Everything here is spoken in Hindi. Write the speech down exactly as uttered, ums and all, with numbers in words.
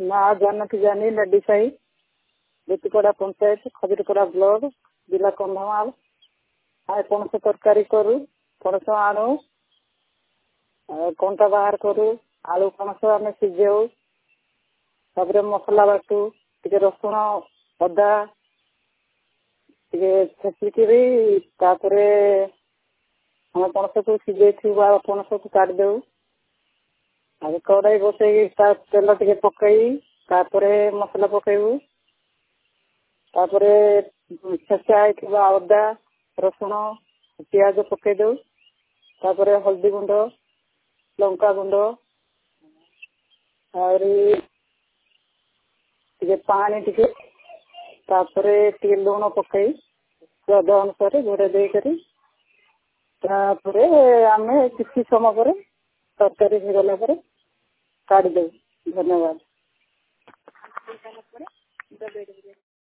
ना जानकी जानी नडीसाई बेतीपड़ा पंचायत खजुरीपड़ा ब्लॉक जिला कंधमाल। आए पणस तरकारी करू पणस आणु कंटा बाहर करू आलू पणस आम सीझाऊ तापर मसला बाटू टे रसुण अदा टे छेचिकी हम पणस को सीझे पणस को काटिदेऊ आ कड़ाई बसई तेल टे पकई तापर मसला पकेबू तापर छेचा अदा रसुण पियाज पकईदेऊ तापर हल्दी गुंड लंका गुंड टे पानी टे तापर टे लुण पकई स्वाद अनुसार घोड़े देकर आम किसी समय पर तरकारी हो गला काढ़ी देव। धन्यवाद।